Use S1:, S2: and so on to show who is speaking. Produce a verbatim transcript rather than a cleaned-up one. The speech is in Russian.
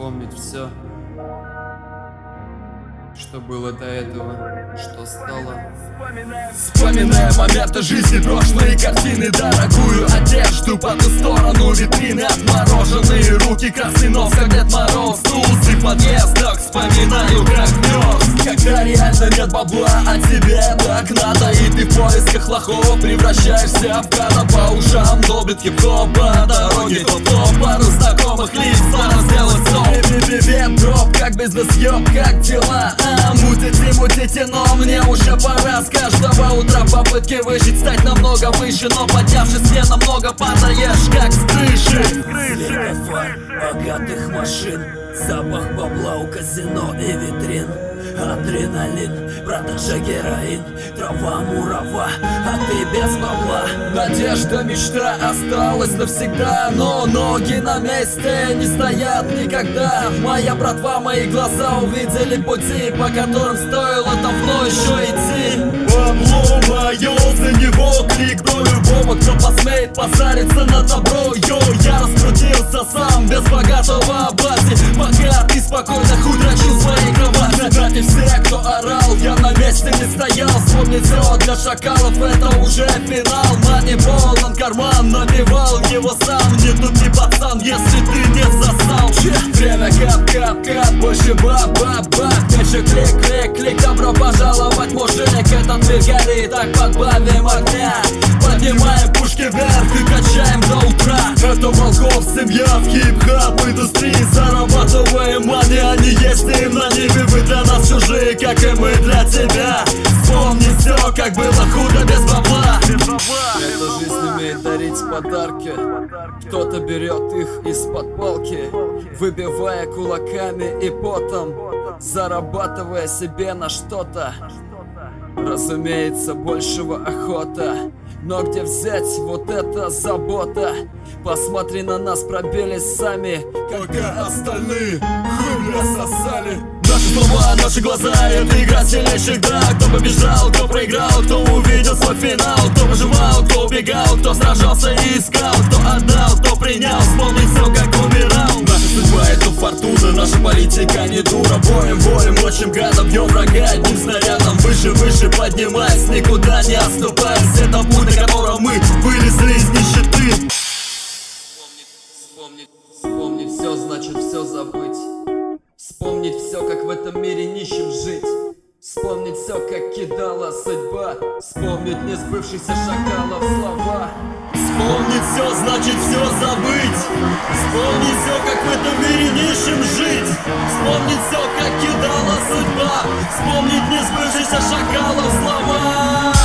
S1: вспомнить все, что было до этого, что стало.
S2: Вспоминая моменты жизни, прошлые картины, дорогую одежду по ту сторону витрины, отмороженные руки, красный нос, как Дед Мороз, тусы в подъездах, вспоминаю, как мерз. Когда реально нет бабла, а тебе так надо, и ты в поисках лохов превращаешься в гада. По ушам долбит хип-хоп, по дороге топ-топ, пару знакомых лиц, пора сделать стоп. Привет, дроп, как бизнес-ёб, как дела? А, мутите, мутите, но мне уже пора. С каждого утра попытки выжить, стать намного выше, но поднявшись мне намного падаешь, как с крыши.
S3: Свет фар богатых машин, запах бабла у казино и витрин. Адреналин, продажа героин, трава мурава, а ты без бабла.
S2: Надежда, мечта осталась навсегда, но ноги на месте не стоят никогда. Моя братва, мои глаза увидели пути, по которым стоило давно еще идти. Бабло мое, за него крик до любого, кто посмеет позариться на добро. Йо, я раскрутился сам, без богатого бати, пока ты спокойно хуй дрочил в своей кровати. Все, кто орал, я на месте не стоял. Вспомнить все для шакалов, это уже финал. Манибол, он карман набивал его сам. Не тут не пацан, если ты не засал. Время кап-кап-кап, больше баб-баб-баб. Меньше клик-клик-клик, добро пожаловать, мужик. Этот мир горит, так подбавим огня. Поднимаем пушки вверх и качаем до утра. Это волков семья в хип-хап индустрии. Зарабатываем мани, они есть и на ниве. Вы для нас чужие, как и мы для тебя. Вспомни все, как было худо без бабла.
S1: Эта жизнь умеет дарить подарки. Кто-то берет их из-под палки, выбивая кулаками и потом, зарабатывая себе на что-то. Разумеется, большего охота, но где взять вот эта забота? Посмотри на нас, пробились сами,
S2: пока остальные хуй сосали. Наши слова, наши глаза, это игра сильнейших, да. Кто побежал, кто проиграл, кто увидел свой финал, кто выживал, кто убегал, кто сражался и искал, кто отдал, кто принял, вспомнить все, как умирал. Наша судьба — это фортуна, наша политика не дура. Боем, боем, ночим гадом, бьем врага одним снарядом. Выше, выше поднимаясь, никуда не отступаясь. Это путь, на котором мы вылезли из нищеты.
S1: Вспомнить, вспомнить все, значит все забыть. Вспомнить все, как в этом мире нищим жить. Вспомнить все, как кидала судьба. Вспомнить несбывшихся шакалов слова.
S2: Вспомнить все, значит все забыть. Вспомнить все, как в этом мире нищим жить. Вспомнить все, как кидала судьба. Вспомнить несбывшихся шакалов слова.